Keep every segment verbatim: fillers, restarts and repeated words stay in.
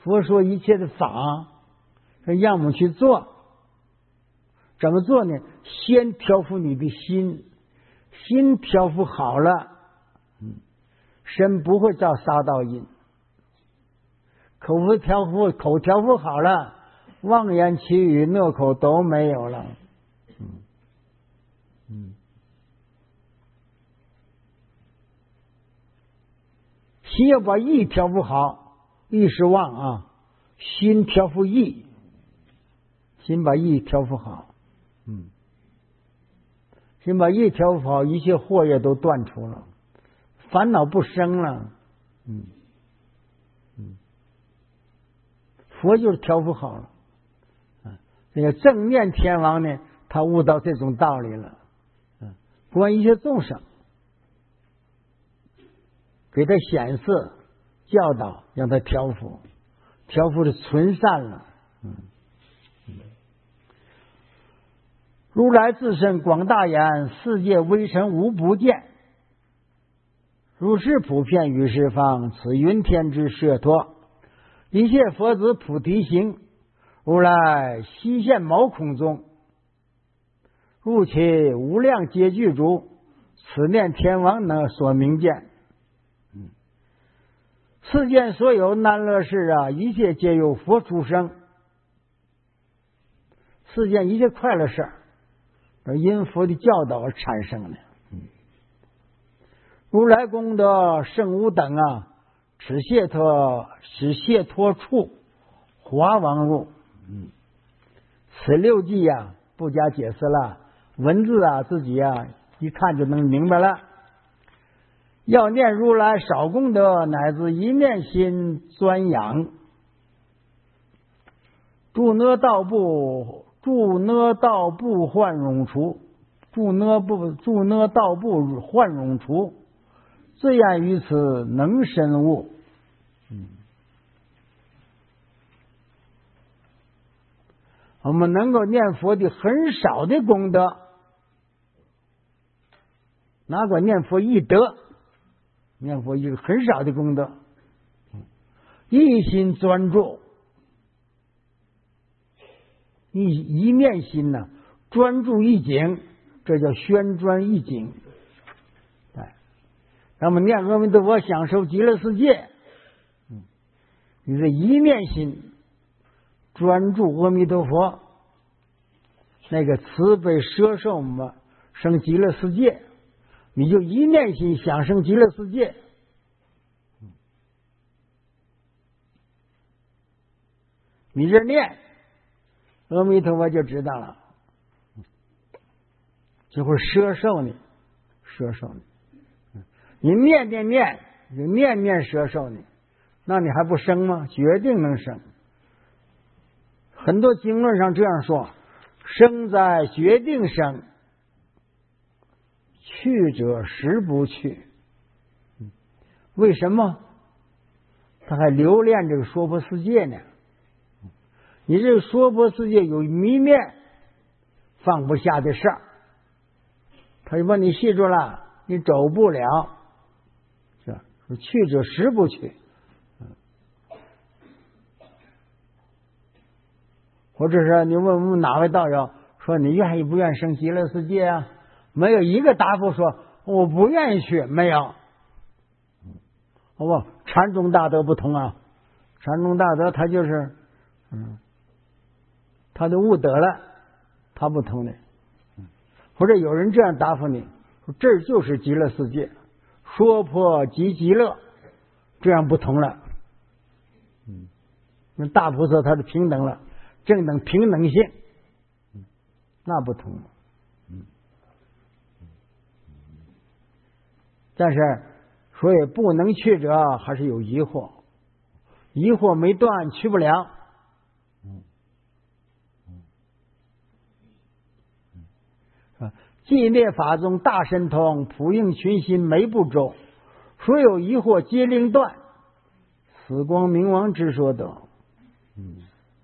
佛说一切的法，让我们去做。怎么做呢？先调伏你的心，心调伏好了，嗯，身不会造杀盗淫。口不调伏，口调伏好了，妄言绮语恶口都没有了。嗯嗯，心要把意调伏好，意是妄啊，心调伏意，心把意调伏好。嗯，先把一调好，一切祸业都断除了，烦恼不生了。嗯嗯，佛就是调伏好了。啊，这个正念天王呢，他悟到这种道理了。嗯，观一切众生，给他显示、教导，让他调伏，调伏的纯善了。嗯。如来自身广大眼，世界微尘无不见。如是普遍于十方，此云天之摄脱。一切佛子菩提行，如来悉现毛孔中。入其无量皆具足，此念天王能所明见。嗯，世间所有难乐事啊，一切皆由佛出生。世间一切快乐事因佛的教导而产生的。嗯，如来功德圣无等啊，此解脱此解脱处，华王入。嗯，此六记啊，不加解释了，文字啊自己啊一看就能明白了。要念如来少功德，乃至一念心专养，助呢道部。助呢道部幻容除，助呢部助呢道部幻容除，自然于此能深悟。嗯，我们能够念佛的很少的功德，哪管念佛一德，念佛一个很少的功德，一心专注。一一念心呢，专注一境，这叫宣专一境。哎，那么念阿弥陀佛，享受极乐世界。嗯，你这一念心专注阿弥陀佛，那个慈悲摄受嘛，生极乐世界，你就一念心享受极乐世界。你这念。阿弥陀佛就知道了，就会摄受你，摄受你。你念念念，就念念摄受你，那你还不生吗？决定能生。很多经论上这样说：生在决定生，去者实不去。为什么？他还留恋这个娑婆世界呢？你这个娑婆世界有迷恋放不下的事儿，他就把你系住了，你走不了，是吧？去者实不去。或者是你问我们哪位道友说你愿意不愿意生极乐世界啊？没有一个答复说我不愿意去，没有。好不好？禅宗大德不同啊，禅宗大德他就是嗯。他就悟得了，他不同的。或者有人这样答复你，说这就是极乐世界，说破即极乐，这样不同了。嗯，那大菩萨他是平等了，正等平等性，嗯，那不同了。嗯，但是所以不能去者还是有疑惑，疑惑没断，去不了。寂灭法中大神通，普应群心没不周，所有疑惑皆令断，死光明王之说得。嗯，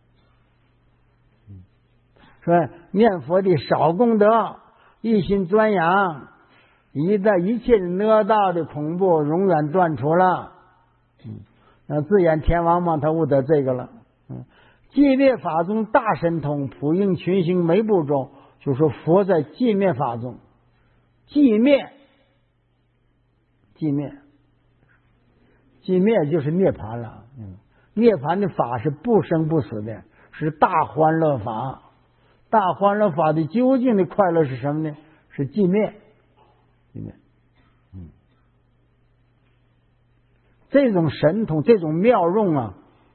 说念佛的少功德，一心专养，一旦一切的恶道的恐怖永远断除了。嗯， 啊，自眼天王嘛，他悟得这个了。嗯，寂灭法中大神通，普应群星每部中，就说佛在寂灭法中，寂灭，寂灭，寂灭就是涅槃了。嗯，涅槃的法是不生不死的，是大欢乐法。大欢乐法的究竟的快乐是什么呢？是寂灭，寂灭。嗯，这种神通，这种妙用啊，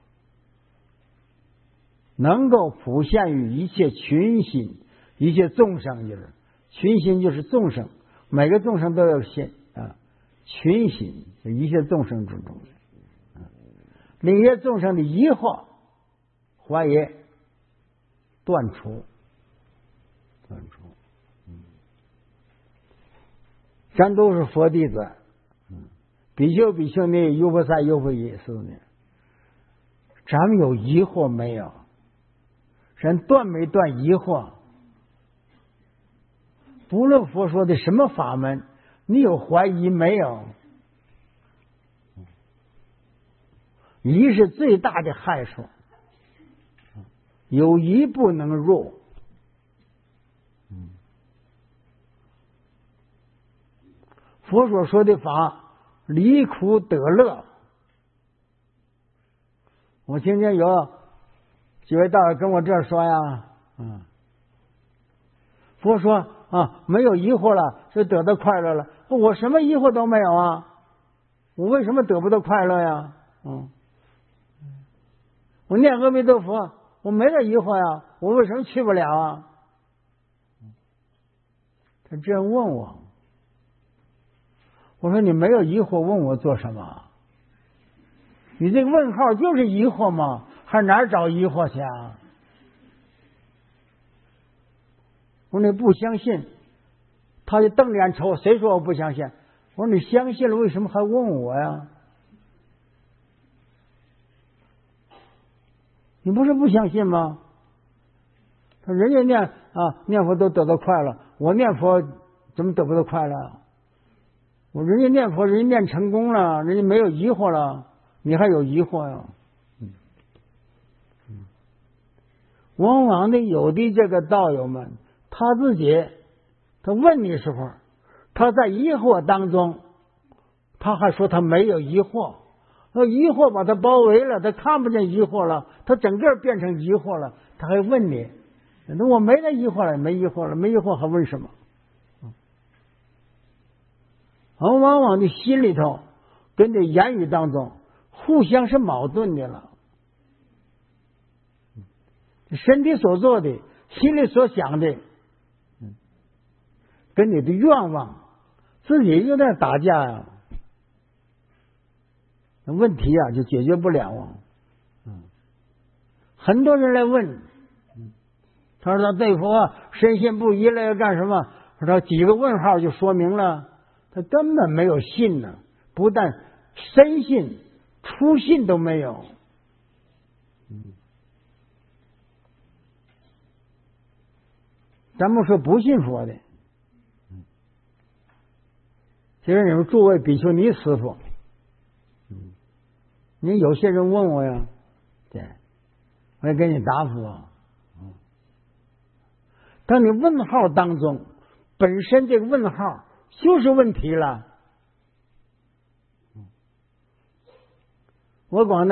能够普现于一切群心、一切众生，就是群心就是众生，每个众生都有心啊，群心一切众生之中，令一切众生的疑惑、怀疑断除，断除。嗯，咱都是佛弟子，嗯，比丘、比丘尼、优婆塞、优婆夷是呢，咱们有疑惑没有？咱断没断疑惑？不论佛说的什么法门，你有怀疑没有？疑是最大的害处，有疑不能入。佛所说的法，离苦得乐。我听见有几位道友跟我这儿说呀，嗯，佛说啊，没有疑惑了，就得到快乐了。我什么疑惑都没有啊，我为什么得不到快乐呀？嗯，我念阿弥陀佛，我没有疑惑呀，我为什么去不了啊？他这样问我，我说你没有疑惑，问我做什么？你这个问号就是疑惑吗？还哪儿找疑惑去啊？我说你不相信，他就瞪脸瞅，谁说我不相信？我说你相信了，为什么还问我呀？你不是不相信吗？他人家念啊念佛都得到快乐，我念佛怎么得不到快乐？我人家念佛，人家念成功了，人家没有疑惑了，你还有疑惑呀？嗯嗯，往往的有的这个道友们，他自己他问你时候，他在疑惑当中，他还说他没有疑惑，那疑惑把他包围了，他看不见疑惑了，他整个变成疑惑了，他还问你，那我没那疑惑了，没疑惑了，没疑惑还问什么？而往往的心里头跟这言语当中互相是矛盾的了，身体所做的，心里所想的，跟你的愿望自己有点打架呀，那问题啊就解决不了啊。嗯，很多人来问，他说他对佛深信不疑了，要干什么？他说几个问号就说明了他根本没有信呢，不但深信，初信都没有。嗯，咱们说不信佛的，嗯，其实你们诸位比丘尼师傅，嗯，你有些人问我呀，对，我也给你答复啊。嗯，当你问号当中，本身这个问号就是问题了。我光